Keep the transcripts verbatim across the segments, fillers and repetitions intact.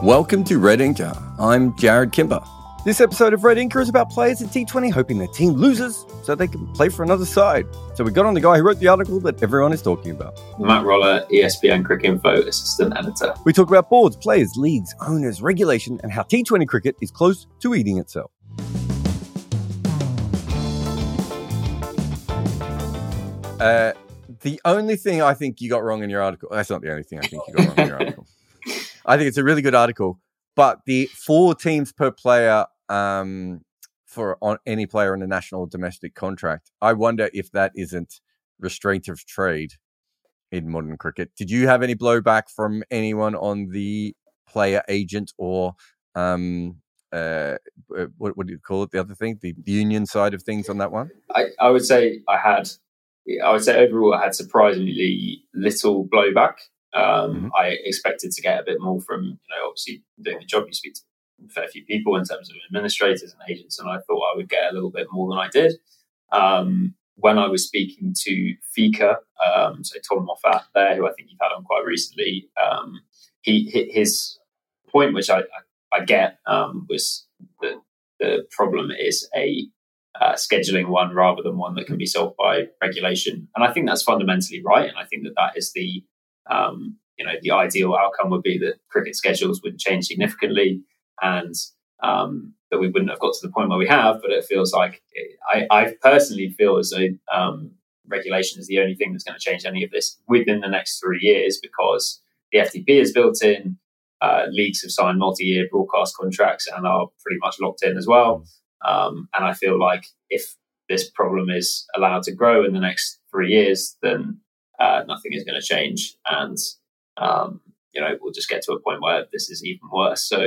Welcome to Red Inker. I'm Jared Kimber. This episode of Red Inker is about players at T twenty hoping their team loses so they can play for another side. So we got on the guy who wrote the article that everyone is talking about. Matt Roller, E S P N Cricket Info Assistant Editor. We talk about boards, players, leagues, owners, regulation, and how T twenty cricket is close to eating itself. Uh, the only thing I think you got wrong in your article, that's not the only thing I think you got wrong in your article. I think it's a really good article, but the four teams per player um, for on any player in a national or domestic contract, I wonder if that isn't restraint of trade in modern cricket. Did you have any blowback from anyone on the player agent or um, uh, what, what do you call it? The other thing, the union side of things on that one? I, I would say I had, I would say overall I had surprisingly little blowback. Um, mm-hmm. I expected to get a bit more from, you know, obviously doing the job, you speak to a fair few people in terms of administrators and agents, and I thought I would get a little bit more than I did. Um, when I was speaking to Fika, um, so Tom Moffat there, who I think you've had on quite recently, um, he his point, which I, I, I get, um, was that the problem is a uh, scheduling one rather than one that can be solved by regulation. And I think that's fundamentally right. And I think that that is the Um, you know, the ideal outcome would be that cricket schedules wouldn't change significantly and um, that we wouldn't have got to the point where we have. But it feels like it, I, I personally feel as though um, regulation is the only thing that's going to change any of this within the next three years because the F T P is built in. Uh, leagues have signed multi-year broadcast contracts and are pretty much locked in as well. Um, and I feel like if this problem is allowed to grow in the next three years, then Uh, nothing is going to change, and um, you know we'll just get to a point where this is even worse. So,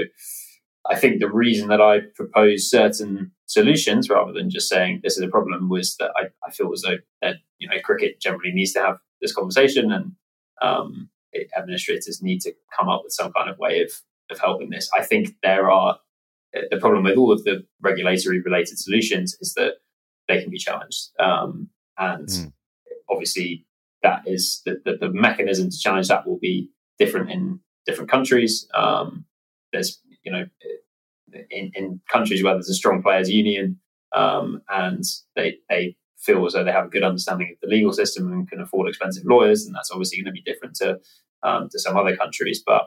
I think the reason that I propose certain solutions rather than just saying this is a problem was that I, I feel as though that you know cricket generally needs to have this conversation, and um, it, administrators need to come up with some kind of way of of helping this. I think there are the problem with all of the regulatory related solutions is that they can be challenged, um, and mm. obviously. That is the, the, the mechanism to challenge that will be different in different countries. Um, there's, you know, in, in countries where there's a strong players' union um, and they they feel as though they have a good understanding of the legal system and can afford expensive lawyers, and that's obviously going to be different to um, to some other countries. But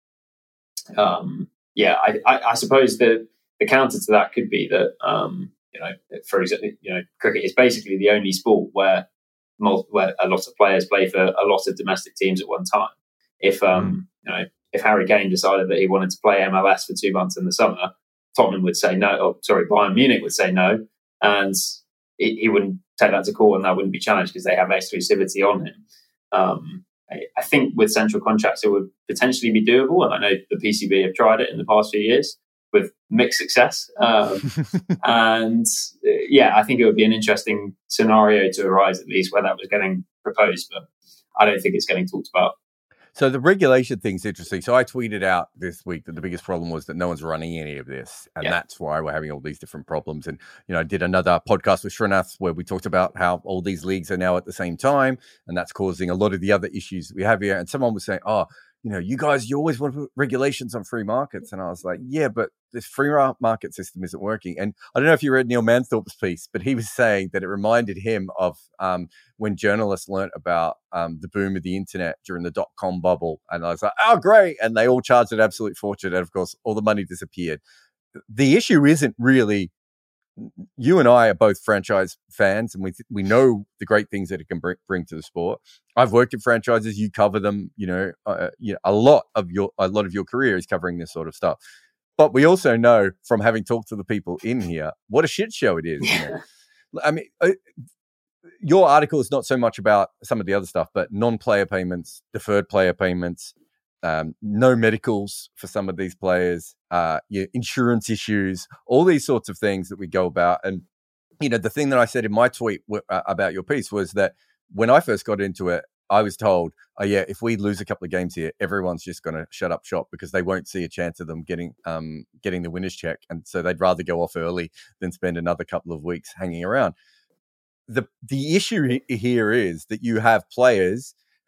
um, yeah, I, I, I suppose the the counter to that could be that um, you know, for example, you know, cricket is basically the only sport where where a lot of players play for a lot of domestic teams at one time. If um, mm. you know, if Harry Kane decided that he wanted to play M L S for two months in the summer, Tottenham would say no. Or sorry, Bayern Munich would say no, and he, he wouldn't take that to court, and that wouldn't be challenged because they have exclusivity on him. Um, I, I think with central contracts, it would potentially be doable, and I know the P C B have tried it in the past few years with mixed success. Um, and uh, yeah, I think it would be an interesting scenario to arise, at least where that was getting proposed, but I don't think it's getting talked about. So the regulation thing's interesting. So I tweeted out this week that the biggest problem was that no one's running any of this. And yeah. that's why we're having all these different problems. And, you know, I did another podcast with Srinath where we talked about how all these leagues are now at the same time. And that's causing a lot of the other issues that we have here. And someone was saying, oh, you know, you guys, you always want to put regulations on free markets. And I was like, yeah, but this free market system isn't working. And I don't know if you read Neil Manthorpe's piece, but he was saying that it reminded him of um, when journalists learnt about um, the boom of the internet during the dot-com bubble. And I was like, oh, great. And they all charged an absolute fortune. And of course, all the money disappeared. The issue isn't really, you and I are both franchise fans, and we th- we know the great things that it can bring, bring to the sport. I've worked in franchises; you cover them. You know, uh, you know, a lot of your a lot of your career is covering this sort of stuff. But we also know from having talked to the people in here what a shit show it is. You know? I mean, uh, your article is not so much about some of the other stuff, but non-player payments, deferred player payments, um, no medicals for some of these players, uh, yeah, insurance issues, all these sorts of things that we go about. And, you know, the thing that I said in my tweet w- uh, about your piece was that when I first got into it, I was told, oh, yeah, if we lose a couple of games here, everyone's just going to shut up shop because they won't see a chance of them getting um, getting the winner's check. And so they'd rather go off early than spend another couple of weeks hanging around. The, the issue he- here is that you have players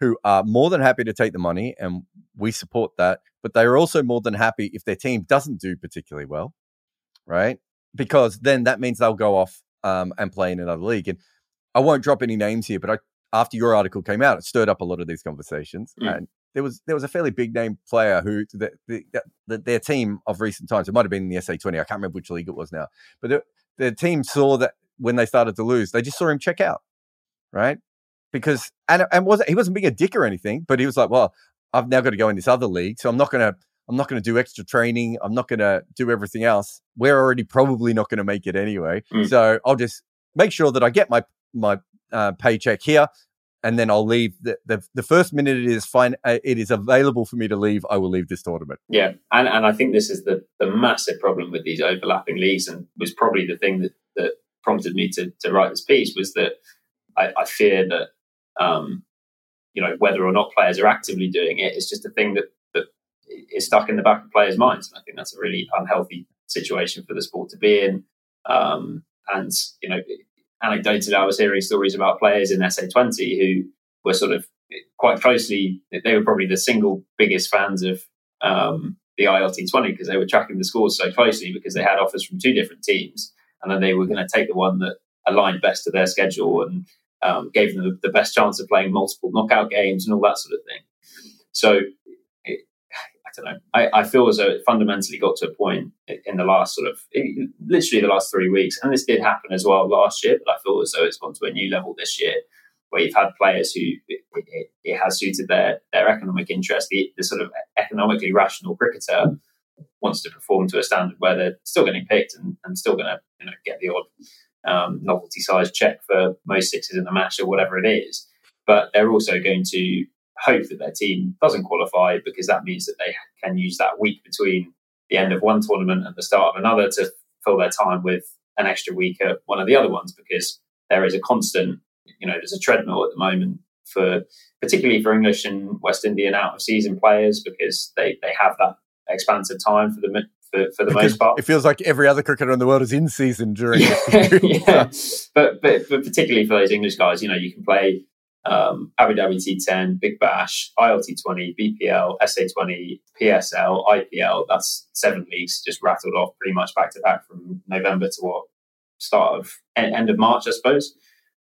who are more than happy to take the money, and we support that. But they are also more than happy if their team doesn't do particularly well, right? Because then that means they'll go off um, and play in another league. And I won't drop any names here, but I, after your article came out, it stirred up a lot of these conversations. Mm. And there was there was a fairly big name player who the, the, the, their team of recent times, it might have been in the S A twenty, I can't remember which league it was now, but the, the team saw that when they started to lose, they just saw him check out, right? Because and and wasn't he wasn't being a dick or anything, but he was like, well, I've now got to go in this other league, so I'm not gonna I'm not gonna do extra training, I'm not gonna do everything else. We're already probably not gonna make it anyway, mm. so I'll just make sure that I get my my uh, paycheck here. And then I'll leave. The, the the first minute it is fine, uh, it is available for me to leave, I will leave this tournament. Yeah, and and I think this is the the massive problem with these overlapping leagues, and was probably the thing that, that prompted me to to write this piece, was that I, I fear that um, you know, whether or not players are actively doing it is just a thing that that is stuck in the back of players' minds, and I think that's a really unhealthy situation for the sport to be in. Um, and you know. Anecdotally, I was hearing stories about players in S A twenty who were sort of quite closely, they were probably the single biggest fans of um, the I L T twenty because they were tracking the scores so closely because they had offers from two different teams, and then they were going to take the one that aligned best to their schedule and um, gave them the, the best chance of playing multiple knockout games and all that sort of thing. So it, I don't know. I, I feel as though it fundamentally got to a point in the last sort of, it, literally the last three weeks, and this did happen as well last year, but I feel as though it's gone to a new level this year, where you've had players who it, it, it has suited their their economic interest. The, the sort of economically rational cricketer wants to perform to a standard where they're still getting picked and, and still going to, you know, get the odd um, novelty-sized check for most sixes in a match or whatever it is, but they're also going to hope that their team doesn't qualify, because that means that they can use that week between the end of one tournament and the start of another to fill their time with an extra week at one of the other ones, because there is a constant, you know, there's a treadmill at the moment for, particularly for English and West Indian out of season players, because they, they have that expansive time for the for, for the because most part. It feels like every other cricketer in the world is in season during yeah, this period. yeah. But, but but particularly for those English guys, you know, you can play Um, Abu Dhabi T ten, Big Bash, I L T twenty, B P L, S A twenty, P S L, I P L. That's seven leagues just rattled off pretty much back to back from November to what start of end of March, I suppose.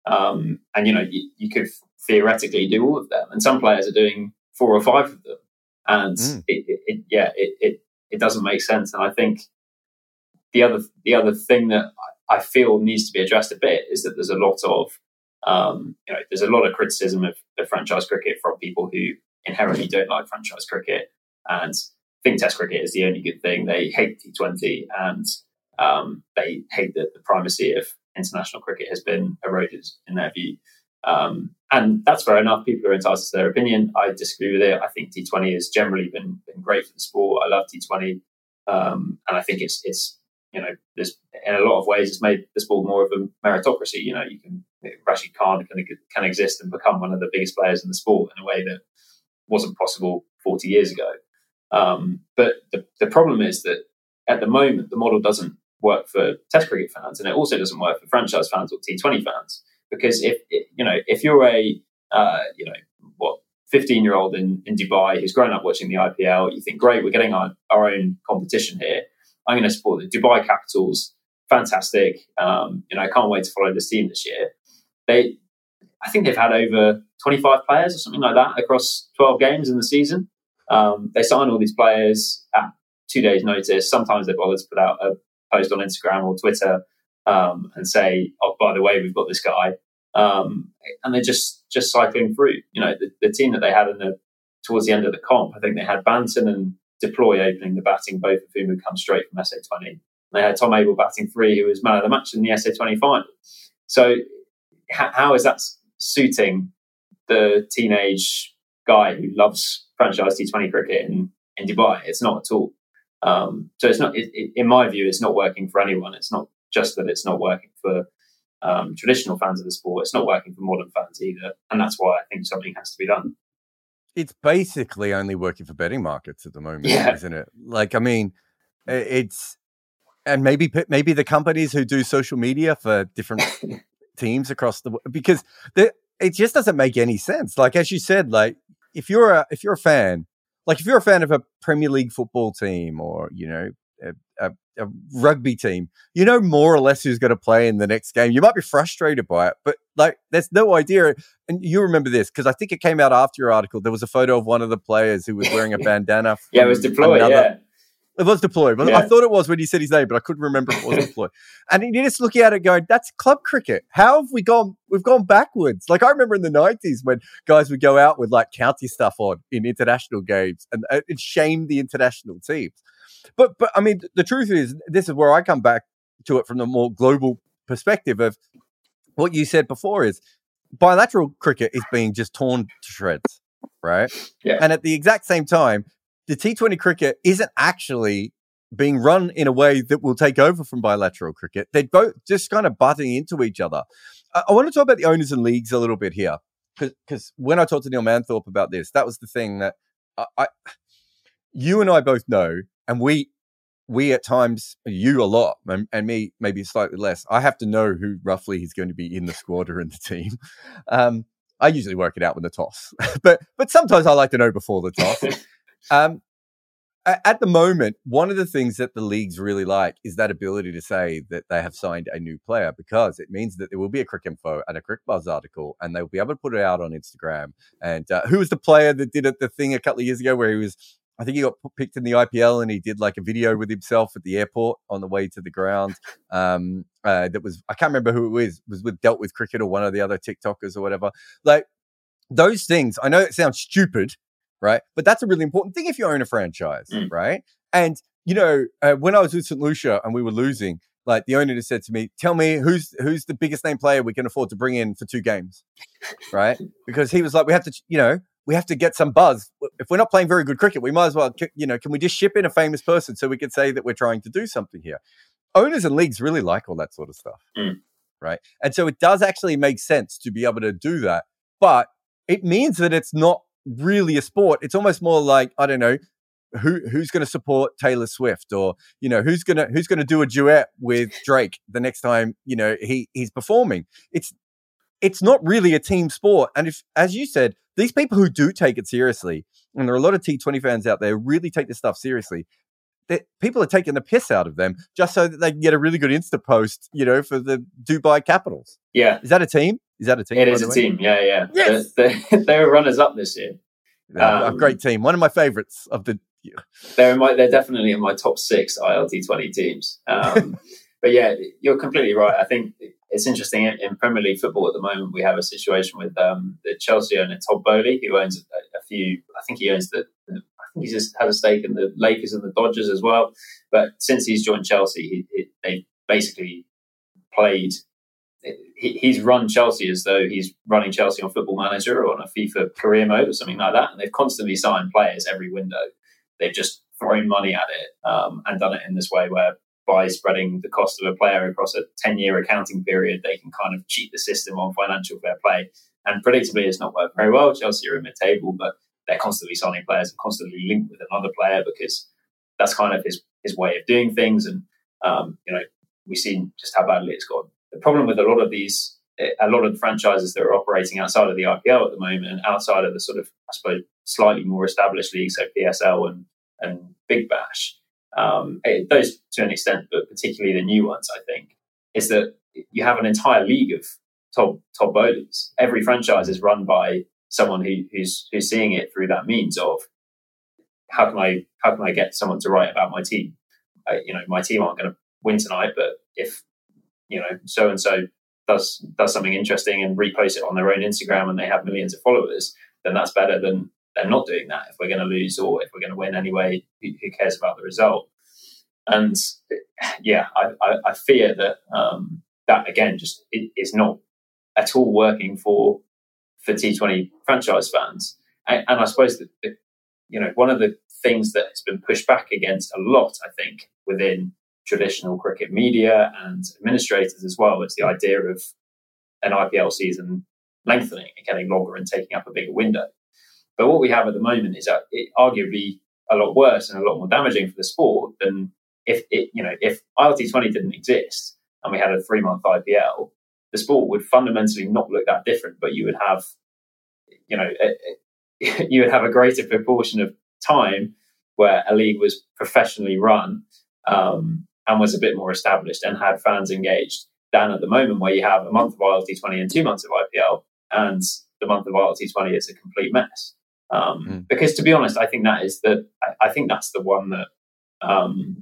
Um, and you know, you, you could theoretically do all of them, and some players are doing four or five of them, and mm. it, it, it, yeah, it, it it doesn't make sense. And I think the other the other thing that I feel needs to be addressed a bit is that there's a lot of Um, you know, there's a lot of criticism of, of franchise cricket from people who inherently don't like franchise cricket and think Test cricket is the only good thing. They hate T twenty, and um, they hate that the primacy of international cricket has been eroded in their view. Um, and that's fair enough. People are entitled to their opinion. I disagree with it. I think T twenty has generally been, been great for the sport. I love T twenty, um, and I think it's it's you know, there's in a lot of ways it's made the sport more of a meritocracy. You know, you can Rashid Khan can, can exist and become one of the biggest players in the sport in a way that wasn't possible forty years ago. Um, but the, the problem is that at the moment, the model doesn't work for Test cricket fans, and it also doesn't work for franchise fans or T twenty fans. Because if, you know, if you're a, uh, you know, what, fifteen year old in, in Dubai who's grown up watching the I P L, you think, great, we're getting our, our own competition here. I'm going to support the Dubai Capitals. Fantastic. Um, you know, I can't wait to follow this team this year. They, I think they've had over twenty-five players or something like that across twelve games in the season. Um, they sign all these players at two days' notice. Sometimes they bother to put out a post on Instagram or Twitter um, and say, "Oh, by the way, we've got this guy," um, and they're just just cycling through. You know, the, the team that they had in the towards the end of the comp, I think they had Banton and Deploy opening the batting, both of whom had come straight from S A twenty. They had Tom Abel batting three, who was man of the match in the S A twenty final. So h- how is that suiting the teenage guy who loves franchise T twenty cricket in, in Dubai? It's not at all. Um, so it's not, it, it, in my view, it's not working for anyone. It's not just that it's not working for um, traditional fans of the sport. It's not working for modern fans either. And that's why I think something has to be done. It's basically only working for betting markets at the moment, yeah. isn't it? Like, I mean, it's, and maybe maybe the companies who do social media for different teams across the, because the it just doesn't make any sense. Like, as you said, like if you're a if you're a fan, like if you're a fan of a Premier League football team or, you know, a, a, a rugby team, you know more or less who's going to play in the next game. You might be frustrated by it, but like there's no idea. And you remember this because I think it came out after your article. There was a photo of one of the players who was wearing a bandana. Yeah, it was Deploy, another, yeah. It was Deploy. Yeah. I thought it was when you said his name, but I couldn't remember if it was Deploy. And you're just looking at it going, that's club cricket. How have we gone? We've gone backwards. Like I remember in the nineties when guys would go out with like county stuff on in international games and it shamed the international teams. But, but I mean, the truth is, this is where I come back to it from the more global perspective of what you said before is bilateral cricket is being just torn to shreds, right? Yeah. And at the exact same time, the T twenty cricket isn't actually being run in a way that will take over from bilateral cricket. They're both just kind of butting into each other. I, I want to talk about the owners and leagues a little bit here, because when I talked to Neil Manthorpe about this, that was the thing that I, I, you and I both know, and we we at times, you a lot, and, and me maybe slightly less. I have to know who roughly is going to be in the squad or in the team. Um, I usually work it out with the toss, but but sometimes I like to know before the toss. Um, at the moment, one of the things that the leagues really like is that ability to say that they have signed a new player, because it means that there will be a Cricinfo and a CricBuzz article, and they'll be able to put it out on Instagram. And uh, who was the player that did it, the thing a couple of years ago where he was, I think he got picked in the I P L and he did like a video with himself at the airport on the way to the ground. Um, uh, that was, I can't remember who it was, it was with Dealt With Cricket or one of the other TikTokers or whatever. Like those things, I know it sounds stupid, right? But that's a really important thing if you own a franchise, mm. right? And, you know, uh, when I was with Saint Lucia and we were losing, like the owner just said to me, tell me who's who's the biggest name player we can afford to bring in for two games, right? Because he was like, we have to, you know, we have to get some buzz. If we're not playing very good cricket, we might as well, you know, can we just ship in a famous person so we can say that we're trying to do something here? Owners and leagues really like all that sort of stuff, mm. right? And so it does actually make sense to be able to do that, but it means that it's not really a sport. It's almost more like, I don't know, who who's going to support Taylor Swift, or, you know, who's going to who's going to do a duet with Drake the next time, you know, he he's performing. It's it's not really a team sport. And if, as you said, these people who do take it seriously, and there are a lot of T twenty fans out there who really take this stuff seriously, that people are taking the piss out of them just so that they can get a really good Insta post, you know, for the Dubai Capitals. Yeah. Is that a team? Is that a team? It is a team. Yeah, yeah. Yes. They, they, they were runners up this year. Yeah, um, a great team. One of my favorites of the year. They're in my, they're definitely in my top six I L T twenty teams. Um, but yeah, you're completely right. I think it's interesting in, in Premier League football at the moment. We have a situation with um, the Chelsea owner Todd Bowley, who owns a, a few. I think he owns the. the I think he's just had a stake in the Lakers and the Dodgers as well. But since he's joined Chelsea, he, he, they basically played. He, he's run Chelsea as though he's running Chelsea on Football Manager or on a FIFA career mode or something like that. And they've constantly signed players every window. They've just thrown money at it um, and done it in this way where, by spreading the cost of a player across a ten-year accounting period, they can kind of cheat the system on financial fair play. And predictably, it's not worked very well. Chelsea are in mid-table, but they're constantly signing players and constantly linked with another player because that's kind of his, his way of doing things. And, um, you know, we've seen just how badly it's gone. The problem with a lot of these, a lot of the franchises that are operating outside of the I P L at the moment and outside of the sort of, I suppose, slightly more established leagues, so P S L and, and Big Bash, um, it, those to an extent, but particularly the new ones, I think, is that you have an entire league of top top bowlers. Every franchise is run by someone who, who's who's seeing it through that means of how can I how can I get someone to write about my team? I, you know, my team aren't going to win tonight, but if you know, so and so does does something interesting and reposts it on their own Instagram and they have millions of followers, then that's better than them not doing that. If we're going to lose or if we're going to win anyway, who, who cares about the result? And yeah, I, I, I fear that um, that again just it, is not at all working for for T twenty franchise fans. And, and I suppose that the, you know one of the things that has been pushed back against a lot, I think, within traditional cricket media and administrators as well, it's the idea of an I P L season lengthening and getting longer and taking up a bigger window. But what we have at the moment is that it arguably a lot worse and a lot more damaging for the sport than if it, you know, if I L T twenty didn't exist and we had a three month I P L, the sport would fundamentally not look that different, but you would have, you know, a, you would have a greater proportion of time where a league was professionally run um, and was a bit more established and had fans engaged than at the moment where you have a month of I L T twenty and two months of I P L, and the month of I L T twenty is a complete mess. Um, mm. Because to be honest, I think that is the, I, I think that's the one that um,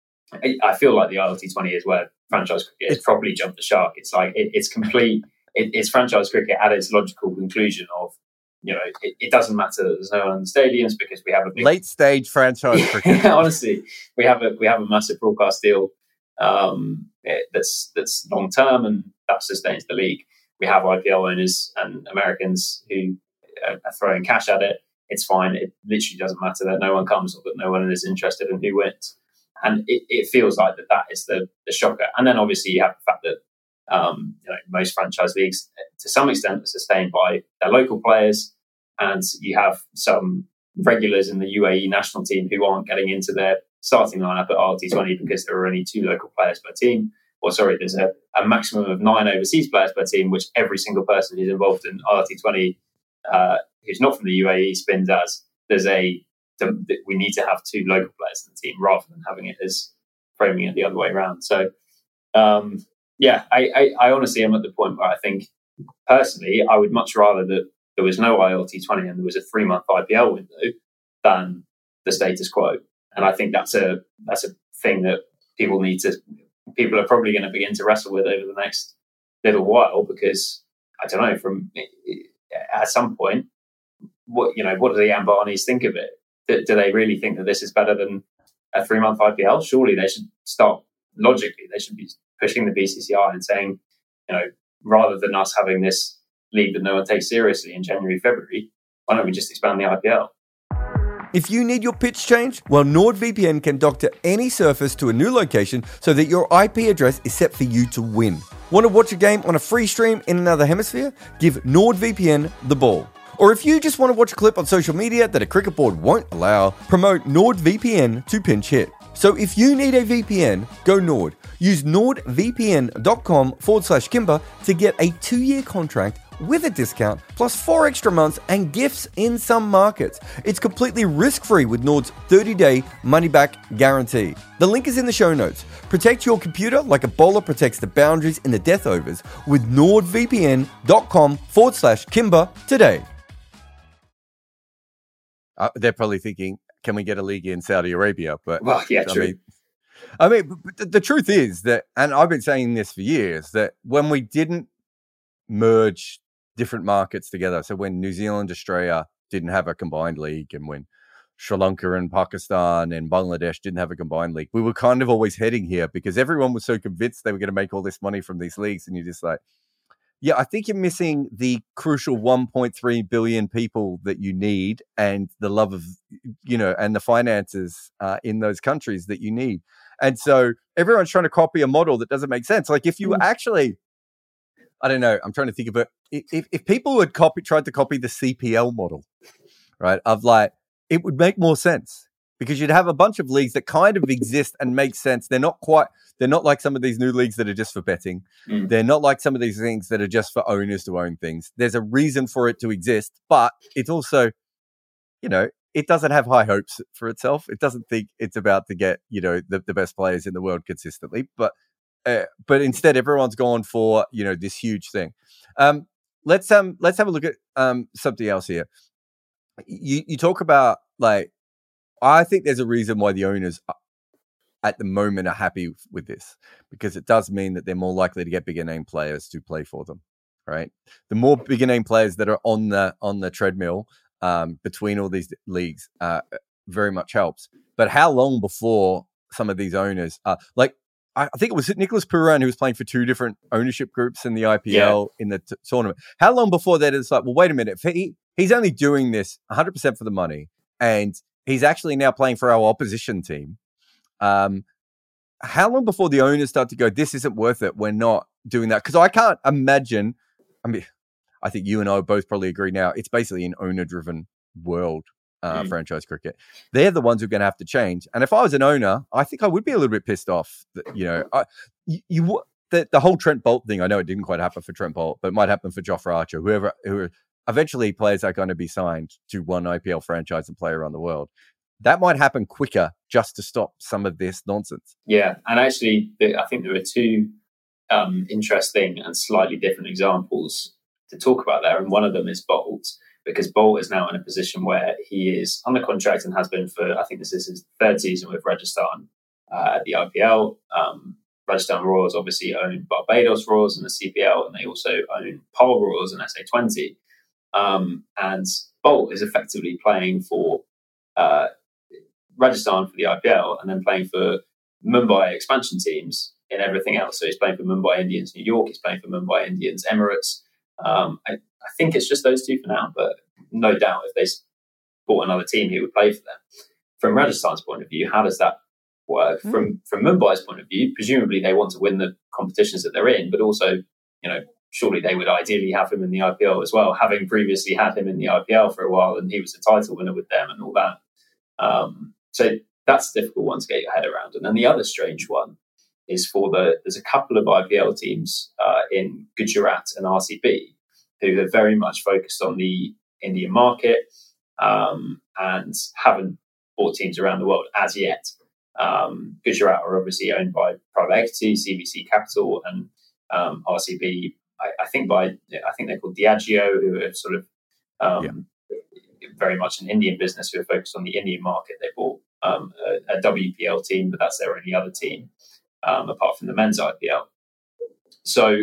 I, I feel like the I L T twenty is where franchise cricket has properly jumped the shark. It's like, it, it's complete, it, it's franchise cricket at its logical conclusion of, you know, it, it doesn't matter that there's no one in the stadiums because we have a big late stage franchise cricket. Honestly, we have a we have a massive broadcast deal um, it, that's that's long term and that sustains the league. We have I P L owners and Americans who are throwing cash at it. It's fine. It literally doesn't matter that no one comes or that no one is interested in who wins. And it, it feels like that that is the the shocker. And then obviously you have the fact that Um, you know, most franchise leagues, to some extent, are sustained by their local players, and you have some regulars in the U A E national team who aren't getting into their starting lineup at I L T twenty because there are only two local players per team. Or sorry, there's a, a maximum of nine overseas players per team, which every single person who's involved in I L T twenty uh, who's not from the U A E spins as there's a we need to have two local players in the team rather than having it as framing it the other way around. So. Um, Yeah, I, I, I honestly am at the point where I think, personally, I would much rather that there was no I L T twenty and there was a three-month I P L window than the status quo. And I think that's a that's a thing that people need to, people are probably going to begin to wrestle with over the next little while because, I don't know, from at some point, what you know, what do the Ambanis think of it? Do, do they really think that this is better than a three-month I P L? Surely they should start, logically, they should be pushing the B C C I and saying, you know, rather than us having this league that no one takes seriously in January, February, why don't we just expand the I P L? If you need your pitch changed, well, NordVPN can dock to any surface to a new location so that your I P address is set for you to win. Want to watch a game on a free stream in another hemisphere? Give NordVPN the ball. Or if you just want to watch a clip on social media that a cricket board won't allow, promote NordVPN to pinch hit. So if you need a V P N, go Nord. Use nordvpn.com forward slash Kimber to get a two-year contract with a discount, plus four extra months and gifts in some markets. It's completely risk-free with Nord's thirty-day money-back guarantee. The link is in the show notes. Protect your computer like a bowler protects the boundaries in the death overs with nordvpn.com forward slash Kimber today. Uh, they're probably thinking, can we get a league in Saudi Arabia? But well, yeah, I true. Mean, I mean, but the truth is that, and I've been saying this for years, that when we didn't merge different markets together, so when New Zealand, Australia didn't have a combined league, and when Sri Lanka and Pakistan and Bangladesh didn't have a combined league, we were kind of always heading here because everyone was so convinced they were going to make all this money from these leagues, and you're just like, yeah, I think you're missing the crucial one point three billion people that you need and the love of, you know, and the finances uh, in those countries that you need. And so everyone's trying to copy a model that doesn't make sense. Like if you actually, I don't know, I'm trying to think of it. If, if people had copied, tried to copy the C P L model, right, of like, it would make more sense because you'd have a bunch of leagues that kind of exist and make sense. They're not quite, they're not like some of these new leagues that are just for betting. Mm. They're not like some of these things that are just for owners to own things. There's a reason for it to exist, but it's also, you know, it doesn't have high hopes for itself. It doesn't think it's about to get, you know, the, the best players in the world consistently, but, uh, but instead everyone's gone for, you know, this huge thing. Um, let's, um, let's have a look at, um, something else here. You, you talk about like, I think there's a reason why the owners are, at the moment are happy with this, because it does mean that they're more likely to get bigger name players to play for them, right? The more bigger name players that are on the on the treadmill um, between all these leagues uh, very much helps. But how long before some of these owners, uh, like I, I think it was Nicholas Pooran who was playing for two different ownership groups in the I P L yeah. in the t- tournament. How long before that it's like, well, wait a minute, if he he's only doing this one hundred percent for the money, and he's actually now playing for our opposition team. Um, how long before the owners start to go, this isn't worth it, we're not doing that? Because I can't imagine, I mean, I think you and I both probably agree now, it's basically an owner-driven world, uh, mm. franchise cricket. They're the ones who are going to have to change. And if I was an owner, I think I would be a little bit pissed off that, you know, I, you, you the, the whole Trent Bolt thing, I know it didn't quite happen for Trent Bolt, but it might happen for Jofra Archer, whoever, who eventually players are going to be signed to one I P L franchise and play around the world. That might happen quicker just to stop some of this nonsense. Yeah, and actually, I think there are two um, interesting and slightly different examples to talk about there, and one of them is Bolt, because Bolt is now in a position where he is under contract and has been for, I think this is his third season with Rajasthan uh, at the I P L. Um, Rajasthan Royals obviously own Barbados Royals in the C P L, and they also own Pole Royals in S A twenty. Um, and Bolt is effectively playing for uh, Rajasthan for the I P L and then playing for Mumbai expansion teams in everything else. So he's playing for Mumbai Indians New York, he's playing for Mumbai Indians Emirates. Um, I, I think it's just those two for now, but no doubt if they bought another team, he would play for them. From Rajasthan's point of view, how does that work? Mm. From from Mumbai's point of view, presumably they want to win the competitions that they're in, but also, you know, surely they would ideally have him in the I P L as well, having previously had him in the I P L for a while and he was a title winner with them and all that. Um, so that's a difficult one to get your head around. And then the other strange one is for the, there's a couple of I P L teams uh, in Gujarat and R C B who have very much focused on the Indian market um, and haven't bought teams around the world as yet. Um, Gujarat are obviously owned by private equity, C V C Capital, and um, R C B, I, I think by I think they're called Diageo, who are sort of um, yeah. very much an Indian business who are focused on the Indian market. They bought um, a, a W P L team, but that's their only other team um, apart from the men's I P L. So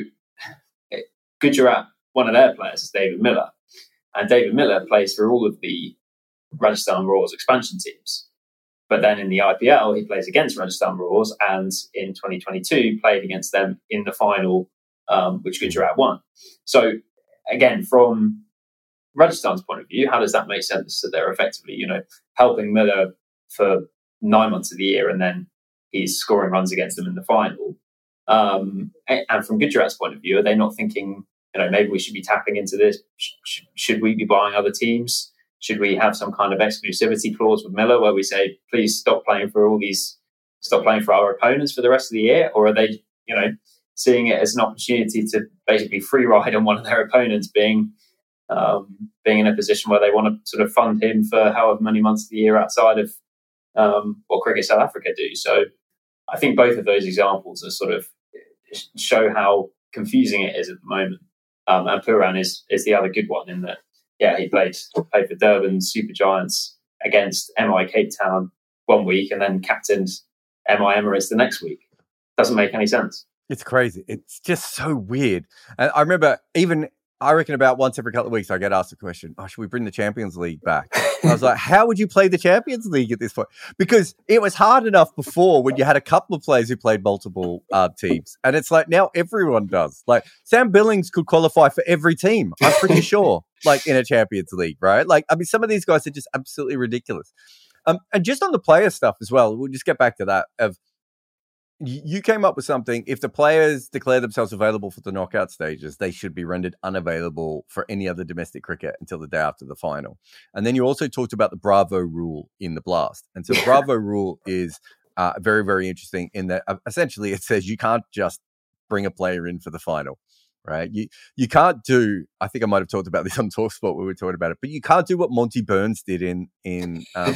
Gujarat, one of their players is David Miller, and David Miller plays for all of the Rajasthan Royals expansion teams. But then in the I P L, he plays against Rajasthan Royals, and in twenty twenty-two played against them in the final, um, which Gujarat won. So again, from Rajasthan's point of view, how does that make sense? That they're effectively, you know, helping Miller for nine months of the year, and then he's scoring runs against them in the final. Um, and from Gujarat's point of view, are they not thinking, you know, maybe we should be tapping into this? Sh- should we be buying other teams? Should we have some kind of exclusivity clause with Miller where we say, please stop playing for all these, stop playing for our opponents for the rest of the year? Or are they, you know, seeing it as an opportunity to basically free ride on one of their opponents being um, being in a position where they want to sort of fund him for however many months of the year outside of um, what Cricket South Africa do? So I think both of those examples are sort of show how confusing it is at the moment. Um, and Pooran is is the other good one in that, yeah, he played played for Durban Super Giants against M I Cape Town one week and then captained M I Emirates the next week. Doesn't make any sense. It's crazy. It's just so weird. And I remember even, I reckon about once every couple of weeks, I get asked the question, oh, should we bring the Champions League back? I was like, how would you play the Champions League at this point? Because it was hard enough before when you had a couple of players who played multiple uh, teams. And it's like now everyone does. Like Sam Billings could qualify for every team, I'm pretty sure, like in a Champions League, right? Like, I mean, some of these guys are just absolutely ridiculous. Um, and just on the player stuff as well, we'll just get back to that of, you came up with something. If the players declare themselves available for the knockout stages, they should be rendered unavailable for any other domestic cricket until the day after the final. And then you also talked about the Bravo rule in the Blast. And so the Bravo rule is uh, very, very interesting in that uh, essentially it says you can't just bring a player in for the final, right? You you can't do, I think I might have talked about this on TalkSport when we were talking about it, but you can't do what Monty Burns did in in um,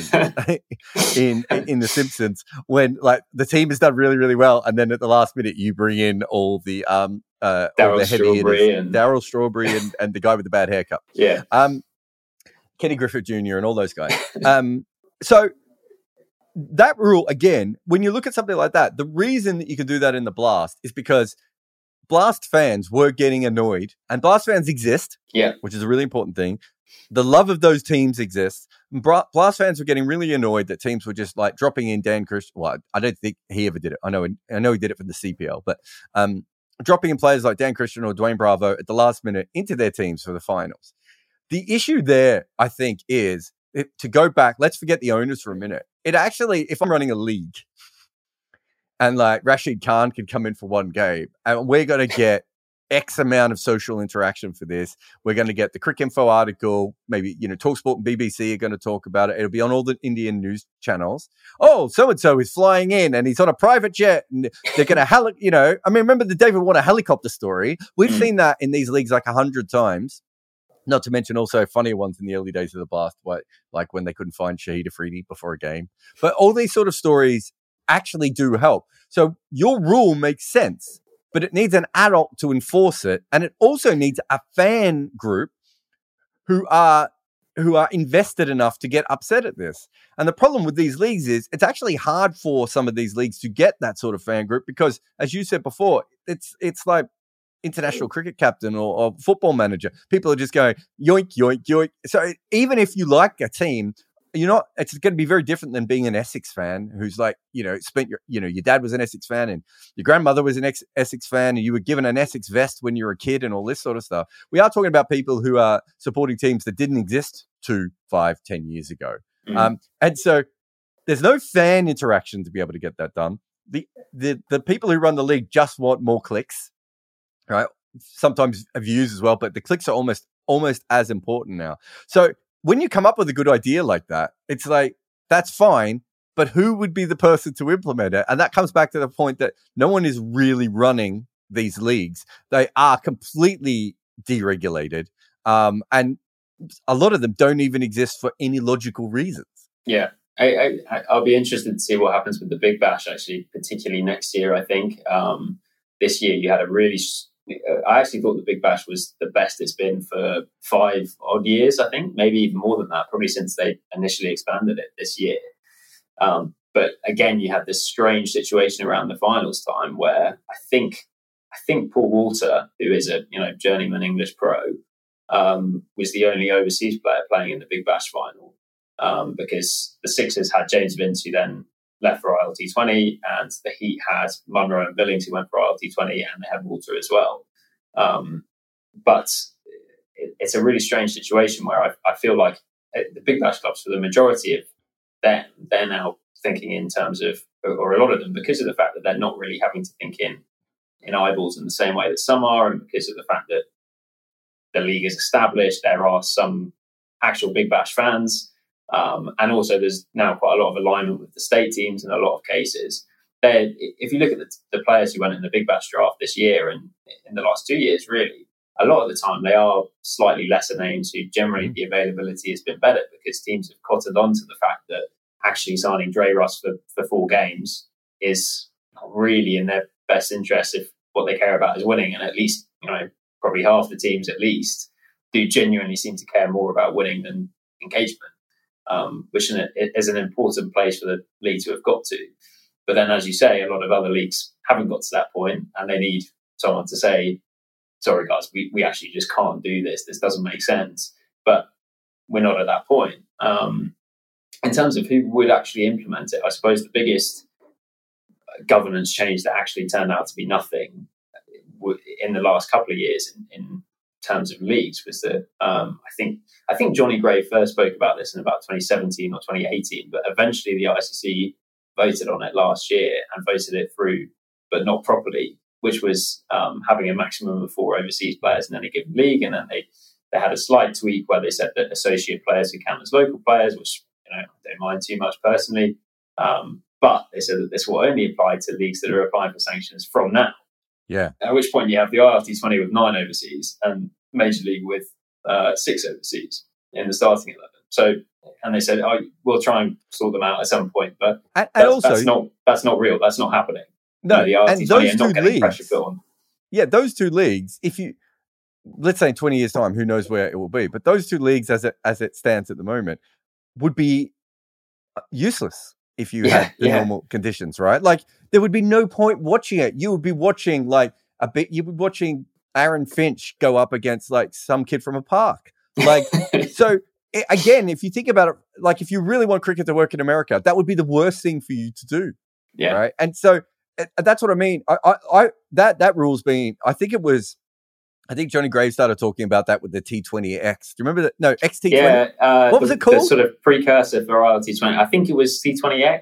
in in The Simpsons when like the team has done really, really well, and then at the last minute you bring in all the um uh all the heavy hitters, and Darryl Strawberry and, and the guy with the bad haircut. Yeah. Um Kenny Griffith Junior and all those guys. Um so that rule, again, when you look at something like that, the reason that you can do that in the Blast is because Blast fans were getting annoyed, and Blast fans exist, yeah, which is a really important thing. The love of those teams exists. Blast fans were getting really annoyed that teams were just like dropping in Dan Christian. Well, I don't think he ever did it. I know, I know he did it for the C P L, but um, dropping in players like Dan Christian or Dwayne Bravo at the last minute into their teams for the finals. The issue there, I think, is it, to go back. Let's forget the owners for a minute. It actually, if I'm running a league, and like Rashid Khan could come in for one game, and we're going to get X amount of social interaction for this. We're going to get the Cricinfo article. Maybe, you know, TalkSport and B B C are going to talk about it. It'll be on all the Indian news channels. Oh, so-and-so is flying in and he's on a private jet and they're going to, heli- you know, I mean, remember the David Warner helicopter story? We've seen that in these leagues like a hundred times. Not to mention also funnier ones in the early days of the Blast, like when they couldn't find Shahid Afridi before a game. But all these sort of stories actually do help. So your rule makes sense, but it needs an adult to enforce it. And it also needs a fan group who are who are invested enough to get upset at this. And the problem with these leagues is it's actually hard for some of these leagues to get that sort of fan group because, as you said before, it's it's like international cricket captain or, or football manager. People are just going, yoink, yoink, yoink. So even if you like a team, you're not, it's going to be very different than being an Essex fan who's like, you know, spent your, you know, your dad was an Essex fan and your grandmother was an ex- Essex fan and you were given an Essex vest when you were a kid and all this sort of stuff. We are talking about people who are supporting teams that didn't exist two, five, ten years ago. Mm. Um, and so there's no fan interaction to be able to get that done. The, the, the people who run the league just want more clicks, right? Sometimes views as well, but the clicks are almost, almost as important now. So when you come up with a good idea like that, it's like, that's fine, but who would be the person to implement it? And that comes back to the point that no one is really running these leagues. They are completely deregulated. Um, and a lot of them don't even exist for any logical reasons. Yeah. I, I, I'll be interested to see what happens with the Big Bash, actually, particularly next year, I think. Um, this year, you had a really... I actually thought the Big Bash was the best it's been for five odd years, I think, maybe even more than that, probably since they initially expanded it this year. Um, but again, you had this strange situation around the finals time where I think I think Paul Walter, who is a you know journeyman English pro, um, was the only overseas player playing in the Big Bash final um, because the Sixers had James Vince, who then left for I L T twenty, and the Heat had Munro and Billings, who went for I L T twenty, and they had Walter as well. Um, but it, it's a really strange situation where I, I feel like the Big Bash clubs, for the majority of them, they're now thinking in terms of, or a lot of them, because of the fact that they're not really having to think in, in eyeballs in the same way that some are, and because of the fact that the league is established, there are some actual Big Bash fans. Um, and also there's now quite a lot of alignment with the state teams in a lot of cases. They're, if you look at the, the players who went in the Big Bash draft this year and in the last two years, really, a lot of the time they are slightly lesser names who generally the availability has been better because teams have cottoned on to the fact that actually signing Dre Russ for, for four games is not really in their best interest if what they care about is winning. And at least, you know, probably half the teams at least do genuinely seem to care more about winning than engagement. Um, which is an important place for the league to have got to. But then, as you say, a lot of other leagues haven't got to that point and they need someone to say, sorry, guys, we, we actually just can't do this. This doesn't make sense. But we're not at that point. Um, in terms of who would actually implement it, I suppose the biggest governance change that actually turned out to be nothing in the last couple of years in, in terms of leagues was that um, I think I think Johnny Gray first spoke about this in about twenty seventeen or twenty eighteen, but eventually the I C C voted on it last year and voted it through, but not properly, which was um, having a maximum of four overseas players in any given league. And then they, they had a slight tweak where they said that associate players could count as local players, which you know I don't mind too much personally. Um, but they said that this will only apply to leagues that are applying for sanctions from now. Yeah. At which point you have the I L T twenty with nine overseas and Major League with uh, six overseas in the starting eleven. So, and they said, "Oh, we'll try and sort them out at some point," but and, and that's, also that's not that's not real. That's not happening. No, no the I L T and twenty those are not two getting leagues, pressure put on. Yeah, those two leagues. If you let's say in twenty years' time, who knows where it will be? But those two leagues, as it as it stands at the moment, would be useless if you yeah, had the yeah. normal conditions, right? Like there would be no point watching it. You would be watching like a bit. You would be watching Aaron Finch go up against like some kid from a park. Like so. It, again, if you think about it, like if you really want cricket to work in America, that would be the worst thing for you to do. Yeah. Right. And so it, that's what I mean. I, I, I that that rule's been. I think it was. I think Johnny Graves started talking about that with the T twenty X. Do you remember that? No, X T twenty. Yeah. Uh, what was the, it called? The sort of precursor for I L T twenty. I think it was T twenty X.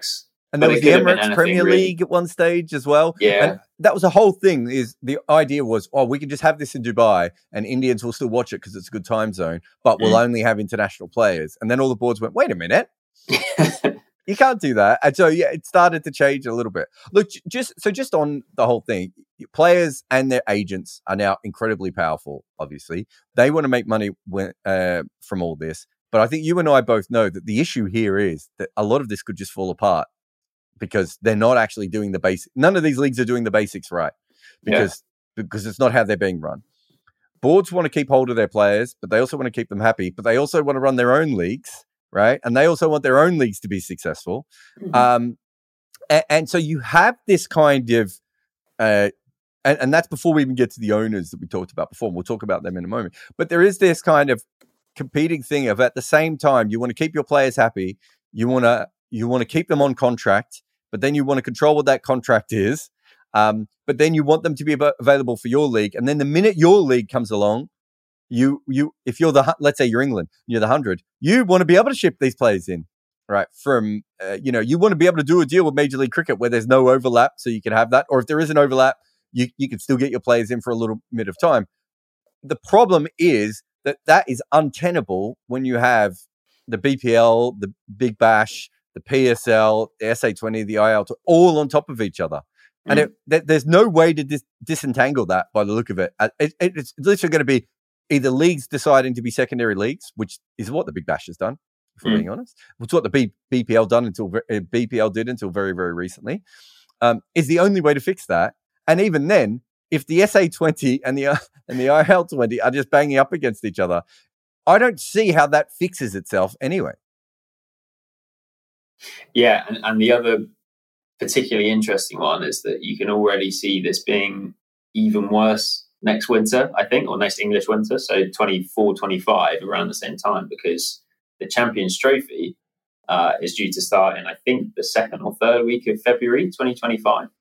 And there was the Emirates Premier really. League at one stage as well. Yeah. And that was the whole thing. Is the idea was, oh, we can just have this in Dubai and Indians will still watch it because it's a good time zone, but we'll mm. only have international players. And then all the boards went, wait a minute. You can't do that. And so, yeah, it started to change a little bit. Look, just so just on the whole thing, players and their agents are now incredibly powerful, obviously. They want to make money when, uh, from all this. But I think you and I both know that the issue here is that a lot of this could just fall apart because they're not actually doing the basics. None of these leagues are doing the basics right because, yeah. because it's not how they're being run. Boards want to keep hold of their players, but they also want to keep them happy. But they also want to run their own leagues, right? And they also want their own leagues to be successful. Mm-hmm. Um, and, and so you have this kind of, uh, and, and that's before we even get to the owners that we talked about before. And we'll talk about them in a moment. But there is this kind of competing thing of at the same time, you want to keep your players happy. You want to you want to keep them on contract, but then you want to control what that contract is. Um, but then you want them to be av- available for your league. And then the minute your league comes along, you you if you're the let's say you're England, you're the hundred, you want to be able to ship these players in, right? From uh, you know, you want to be able to do a deal with Major League Cricket where there's no overlap, so you can have that. Or if there is an overlap, you you can still get your players in for a little bit of time. The problem is that that is untenable when you have the B P L, the Big Bash, the P S L, the S A twenty, the I L, all on top of each other. Mm. And it, th- there's no way to dis- disentangle that by the look of it. it, it it's literally going to be either leagues deciding to be secondary leagues, which is what the Big Bash has done, if we're mm. being honest. It's what the B- BPL done until uh, B P L did until very, very recently, um, is the only way to fix that. And even then, if the S A twenty and the uh, and the I L twenty are just banging up against each other, I don't see how that fixes itself anyway. Yeah, and, and the other particularly interesting one is that you can already see this being even worse next winter, I think, or next English winter, so twenty-four twenty-five, around the same time, because the Champions Trophy uh, is due to start in, I think, the second or third week of February twenty twenty-five.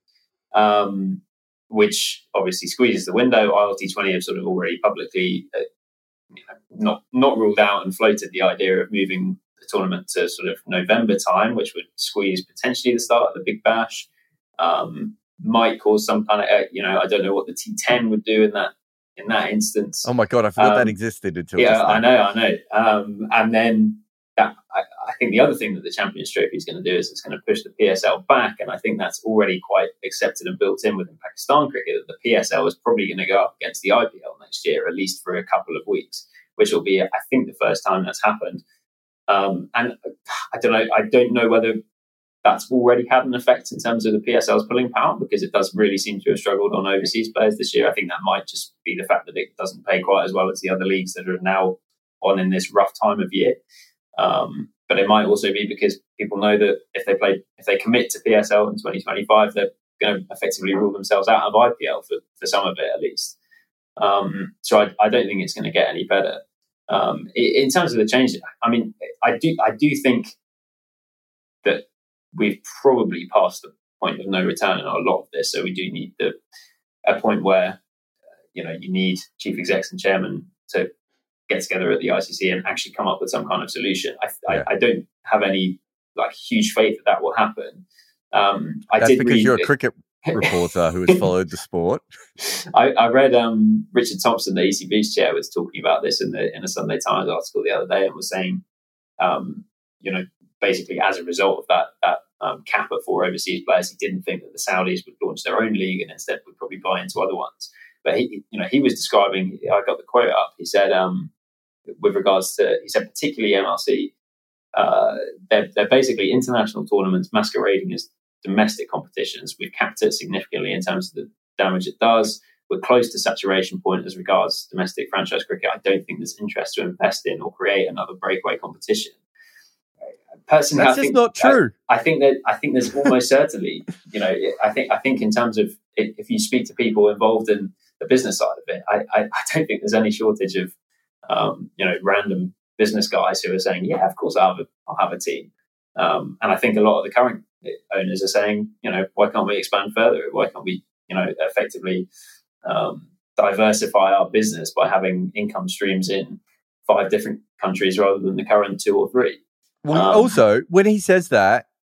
Um, which obviously squeezes the window. I L T twenty have sort of already publicly uh, you know, not not ruled out and floated the idea of moving the tournament to sort of November time, which would squeeze potentially the start of the Big Bash. Um, might cause some kind of, uh, you know, I don't know what the T ten would do in that in that instance. Oh my God, I forgot um, that existed until yeah, just I know, I know. Um, and then that, I, I think the other thing that the Champions Trophy is going to do is it's going to push the P S L back, and I think that's already quite accepted and built in within Pakistan cricket that the P S L is probably going to go up against the I P L next year, at least for a couple of weeks, which will be, I think, the first time that's happened. Um, and I don't know, I don't know whether that's already had an effect in terms of the P S L's pulling power, because it does really seem to have struggled on overseas players this year. I think that might just be the fact that it doesn't pay quite as well as the other leagues that are now on in this rough time of year. Um, but it might also be because people know that if they play, if they commit to P S L in twenty twenty-five, they're going to effectively rule themselves out of I P L for, for some of it at least. Um, so I, I don't think it's going to get any better. Um, in, in terms of the change, I mean, I do I do think that we've probably passed the point of no return in a lot of this. So we do need the a point where uh, you know you need chief execs and chairman to get together at the I C C and actually come up with some kind of solution. I, yeah. I, I don't have any like huge faith that that will happen. Um, I That's did because read you're a cricket reporter who has followed the sport. I, I read um, Richard Thompson, the E C B's chair, was talking about this in the in a Sunday Times article the other day, and was saying, um, you know, basically as a result of that that um, cap at four overseas players, he didn't think that the Saudis would launch their own league and instead would probably buy into other ones. But he, you know, he was describing. I got the quote up. He said. Um, with regards to, he said, particularly M R C, uh, they're, they're basically international tournaments masquerading as domestic competitions. We've capped it significantly in terms of the damage it does. We're close to saturation point as regards domestic franchise cricket. I don't think there's interest to invest in or create another breakaway competition. Personally, That's I just think, not true. I, I think that I think there's almost certainly, you know, I think I think in terms of if you speak to people involved in the business side of it, I, I, I don't think there's any shortage of Um, you know, random business guys who are saying, yeah, of course I'll have a, I'll have a team. Um, and I think a lot of the current owners are saying, you know, why can't we expand further? Why can't we, you know, effectively um, diversify our business by having income streams in five different countries rather than the current two or three? Well, um, also, when he says that,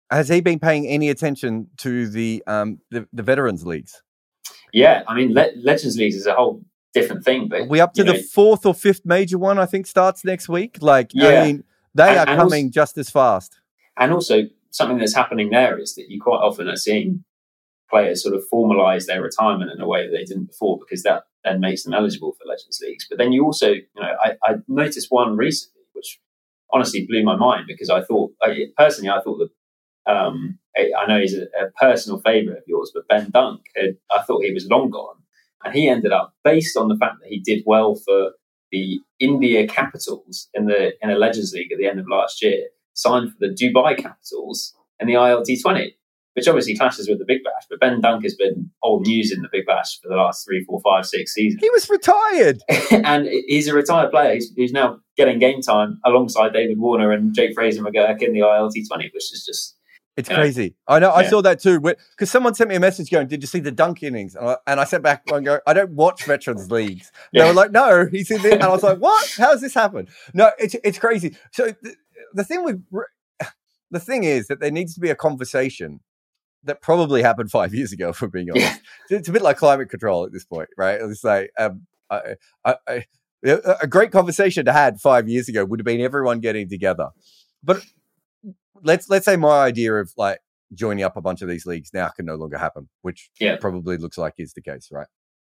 has he been paying any attention to the um the, the veterans leagues? Yeah, I mean, Le- Legends Leagues is a whole different thing. But are we up to the know, fourth or fifth major one? I think starts next week. Like, yeah. I mean, they and, are and coming also, just as fast. And also, something that's happening there is that you quite often are seeing players sort of formalise their retirement in a way that they didn't before, because that then makes them eligible for Legends Leagues. But then you also, you know, I, I noticed one recently, which honestly blew my mind, because I thought, I, personally, I thought that, um, I, I know he's a, a personal favourite of yours, but Ben Dunk, had, I thought he was long gone. And he ended up, based on the fact that he did well for the India Capitals in the in a Legends League at the end of last year, signed for the Dubai Capitals in the I L T twenty, which obviously clashes with the Big Bash. But Ben Dunk has been old news in the Big Bash for the last three, four, five, six seasons. He was retired. And he's a retired player who's, who's now getting game time alongside David Warner and Jake Fraser McGurk in the I L T twenty, which is just... It's crazy. Know. I know. I yeah. saw that too. Because someone sent me a message going, "Did you see the Dunk innings?" And I, and I sent back and go, "I don't watch veterans leagues." Yeah. They were like, "No, he's in there." And I was like, "What? How does this happen?" No, it's it's crazy. So the, the thing with the thing is that there needs to be a conversation that probably happened five years ago. For being honest, yeah. It's a bit like climate control at this point, right? It's like um, I, I, I, a great conversation to had five years ago would have been everyone getting together, but. Let's let's say my idea of like joining up a bunch of these leagues now can no longer happen, which yeah. probably looks like is the case, right?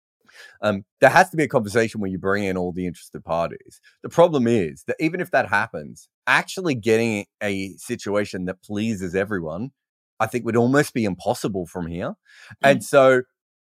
Um, there has to be a conversation where you bring in all the interested parties. The problem is that even if that happens, actually getting a situation that pleases everyone, I think would almost be impossible from here. Mm. And so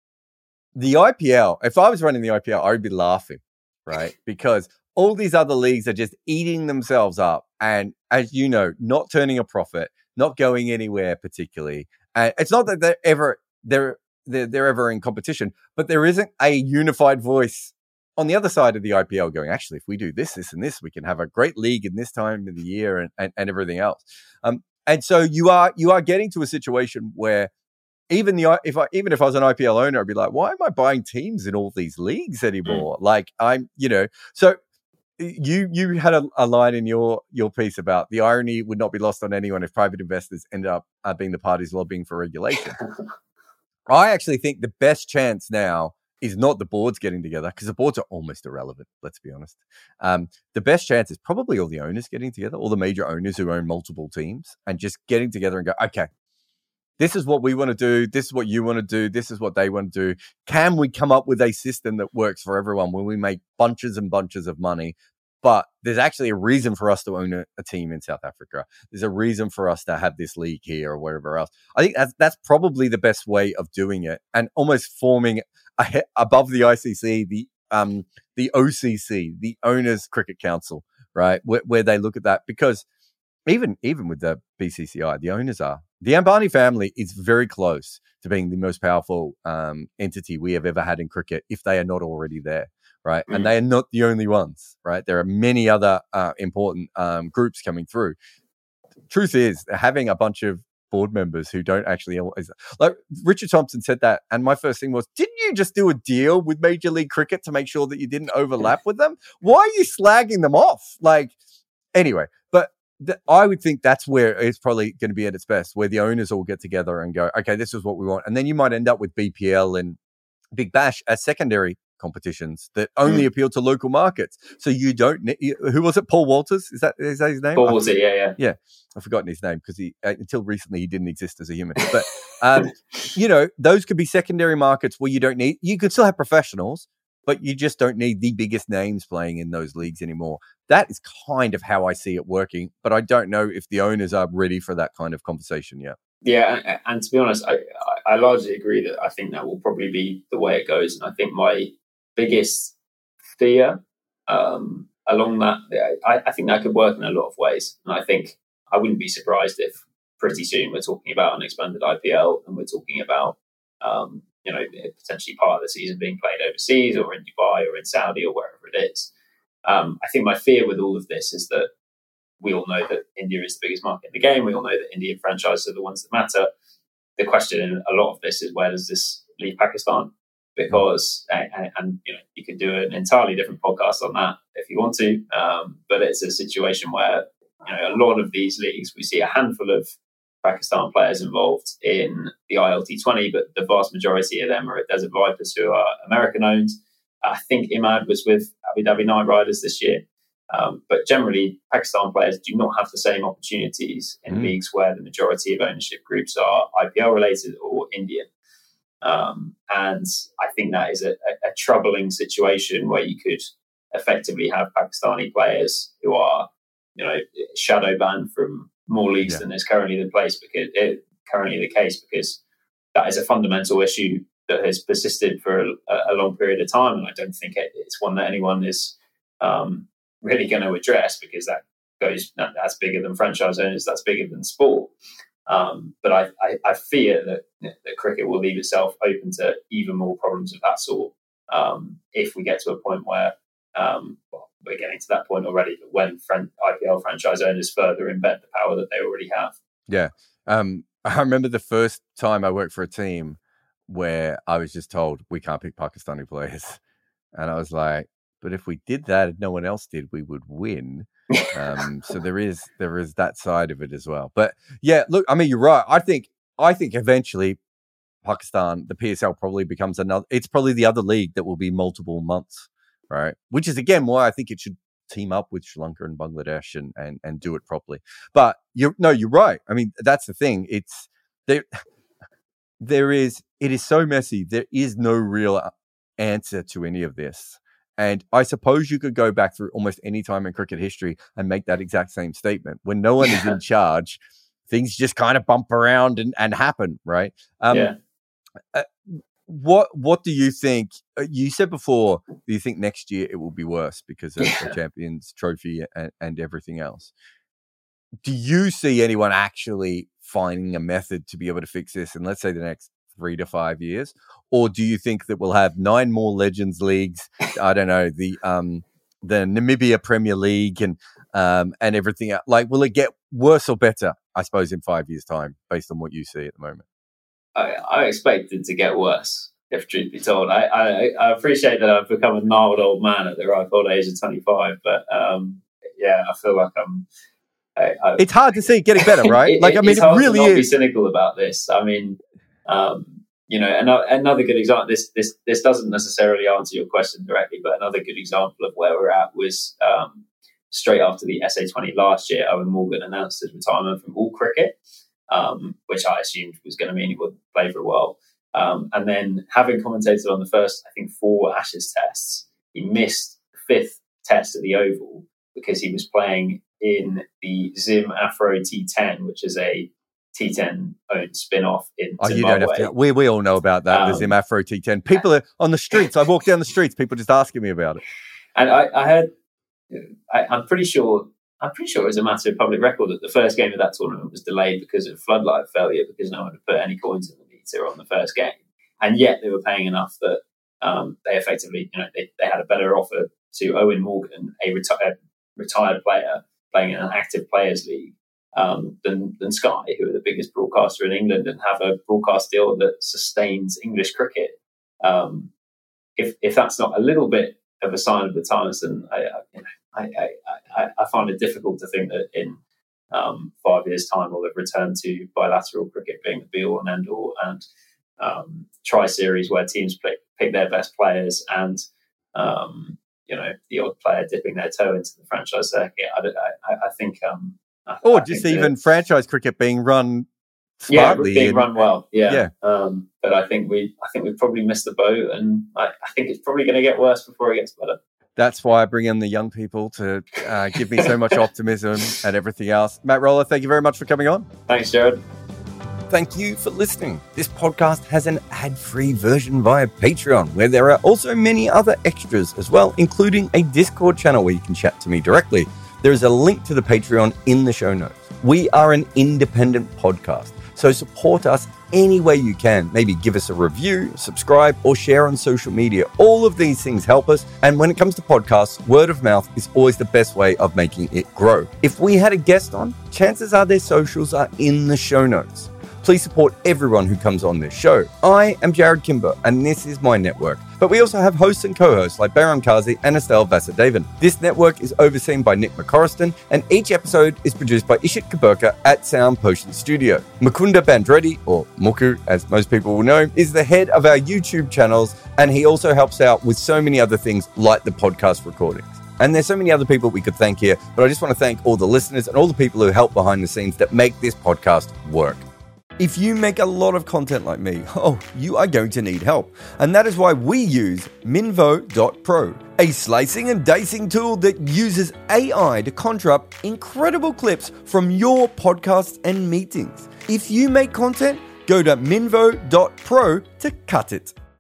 the I P L, if I was running the I P L, I would be laughing, right? Because all these other leagues are just eating themselves up. And as you know, not turning a profit, not going anywhere particularly. And it's not that they're ever they're, they're they're ever in competition, but there isn't a unified voice on the other side of the I P L going, actually, if we do this, this, and this, we can have a great league in this time of the year and, and, and everything else. Um, and so you are you are getting to a situation where even the if I even if I was an I P L owner, I'd be like, why am I buying teams in all these leagues anymore? Mm. Like I'm, you know, so. You you had a, a line in your, your piece about the irony would not be lost on anyone if private investors ended up uh, being the parties lobbying for regulation. I actually think the best chance now is not the boards getting together, because the boards are almost irrelevant, let's be honest. Um, the best chance is probably all the owners getting together, all the major owners who own multiple teams, and just getting together and go, okay, this is what we want to do. This is what you want to do. This is what they want to do. Can we come up with a system that works for everyone when we make bunches and bunches of money? But there's actually a reason for us to own a, a team in South Africa. There's a reason for us to have this league here or wherever else. I think that's that's probably the best way of doing it, and almost forming a, above the I C C, the um the O C C, the Owners Cricket Council, right, where, where they look at that, because even even with the B C C I, the owners are the Ambani family is very close to being the most powerful um, entity we have ever had in cricket, if they are not already there. Right. Mm. And they are not the only ones. Right. There are many other uh, important um, groups coming through. Truth is, having a bunch of board members who don't actually always, like Richard Thompson said that. And my first thing was, didn't you just do a deal with Major League Cricket to make sure that you didn't overlap with them? Why are you slagging them off? Like, anyway, but th- I would think that's where it's probably going to be at its best, where the owners all get together and go, okay, this is what we want. And then you might end up with B P L and Big Bash as secondary competitions that only mm. appeal to local markets. So you don't need, who was it? Paul Walters? Is that, is that his name? Paul Walters, yeah, yeah. Yeah. I've forgotten his name because he, uh, until recently, he didn't exist as a human. But, um, you know, those could be secondary markets where you don't need, you could still have professionals, but you just don't need the biggest names playing in those leagues anymore. That is kind of how I see it working. But I don't know if the owners are ready for that kind of conversation yet. Yeah, and, and to be honest, I, I largely agree that I think that will probably be the way it goes. And I think my biggest fear um, along that, I, I think that could work in a lot of ways. And I think I wouldn't be surprised if pretty soon we're talking about an expanded I P L and we're talking about, um, you know, potentially part of the season being played overseas or in Dubai or in Saudi or wherever it is. Um, I think my fear with all of this is that we all know that India is the biggest market in the game. We all know that Indian franchises are the ones that matter. The question in a lot of this is, where does this leave Pakistan? Because, and, and you know, you could do an entirely different podcast on that if you want to. Um, but it's a situation where, you know, a lot of these leagues, we see a handful of Pakistan players involved in the I L T twenty, but the vast majority of them are at Desert Vipers, who are American-owned. I think Imad was with Abu Dhabi Knight Riders this year. Um, but generally, Pakistan players do not have the same opportunities in mm. leagues where the majority of ownership groups are I P L-related or Indian. Um, and I think that is a, a, a troubling situation where you could effectively have Pakistani players who are, you know, shadow banned from more leagues yeah. than is currently the place because it, currently the case because that is a fundamental issue that has persisted for a, a long period of time, and I don't think it, it's one that anyone is um, really going to address because that goes that's bigger than franchise owners, that's bigger than sport. Um, but I, I, I fear that, that cricket will leave itself open to even more problems of that sort um, if we get to a point where um, well, we're getting to that point already, but when fran- I P L franchise owners further embed the power that they already have. Yeah. Um, I remember the first time I worked for a team where I was just told we can't pick Pakistani players. And I was like, but if we did that and no one else did, we would win. Um, so there is there is that side of it as well. But yeah, look, I mean, you're right. I think I think eventually Pakistan, the P S L probably becomes another, it's probably the other league that will be multiple months, right? Which is, again, why I think it should team up with Sri Lanka and Bangladesh and and, and do it properly. But you're no, you're right. I mean, that's the thing. It's there. There is, it is so messy. There is no real answer to any of this. And I suppose you could go back through almost any time in cricket history and make that exact same statement. When no one is in charge, things just kind of bump around and, and happen, right? Um, yeah. Uh, what What do you think? Uh, you said before, do you think next year it will be worse because of the Champions Trophy and, and everything else? Do you see anyone actually finding a method to be able to fix this in, let's say, the next three to five years? Or do you think that we'll have nine more Legends Leagues, I don't know, the um, the Namibia Premier League and um, and everything else? Like, will it get worse or better, I suppose, in five years' time, based on what you see at the moment? I, I expect it to get worse, if truth be told. I, I, I appreciate that I've become a gnarled old man at the ripe old age of twenty-five, but um, yeah, I feel like I'm... I, I, it's hard to see it getting better, right? it, like, I mean, it's it hard really to not is. Be cynical about this. I mean, um, you know, another, another good example. This this this doesn't necessarily answer your question directly, but another good example of where we're at was um, straight after the S A twenty last year. Owen Morgan announced his retirement from all cricket, um, which I assumed was going to mean he wouldn't play for a while. Um, and then, having commentated on the first, I think, four Ashes tests, he missed the fifth test at the Oval because he was playing in the Zim Afro T ten, which is a T ten owned spin-off in oh, Zimbabwe. You don't have to. We, we all know about that, um, the Zim Afro T ten. People are on the streets. I walk down the streets, people just asking me about it. And I, I heard, I, I'm pretty sure, I'm pretty sure it was a matter of public record that the first game of that tournament was delayed because of floodlight failure, because no one had put any coins in the meter on the first game. And yet they were paying enough that um, they effectively, you know, they, they had a better offer to Owen Morgan, a retired, retired player, playing in an active players league um, than, than Sky, who are the biggest broadcaster in England and have a broadcast deal that sustains English cricket. Um, if if that's not a little bit of a sign of the times, then I, I, I, I, I find it difficult to think that in um, five years' time we'll have returned to bilateral cricket being the be-all and end-all, and um, tri-series where teams pick, pick their best players and um, you know, the odd player dipping their toe into the franchise circuit. I, I, I think, um, I, or I just think even that, franchise cricket being run smartly, yeah, being and, run well, yeah. yeah. Um, but I think we, I think we've probably missed the boat, and I, I think it's probably going to get worse before it gets better. That's why I bring in the young people to uh, give me so much optimism and everything else. Matt Roller, thank you very much for coming on. Thanks, Jared. Thank you for listening. This podcast has an ad-free version via Patreon, where there are also many other extras as well, including a Discord channel where you can chat to me directly. There is a link to the Patreon in the show notes. We are an independent podcast, so support us any way you can. Maybe give us a review, subscribe, or share on social media. All of these things help us. And when it comes to podcasts, word of mouth is always the best way of making it grow. If we had a guest on, chances are their socials are in the show notes. Please support everyone who comes on this show. I am Jared Kimber, and this is my network, But we also have hosts and co-hosts like Baram Kazi and Estelle Vasudevan. This network is overseen by Nick McCorriston, and each episode is produced by Ishit Kaburka at Sound Potion Studio. Mukunda Bandretti, or Muku as most people will know, is the head of our YouTube channels, and he also helps out with so many other things like the podcast recordings. And there's so many other people we could thank here, but I just want to thank all the listeners and all the people who help behind the scenes that make this podcast work. If you make a lot of content like me, oh, you are going to need help. And that is why we use Minvo dot pro, a slicing and dicing tool that uses A I to conjure up incredible clips from your podcasts and meetings. If you make content, go to Minvo dot pro to cut it.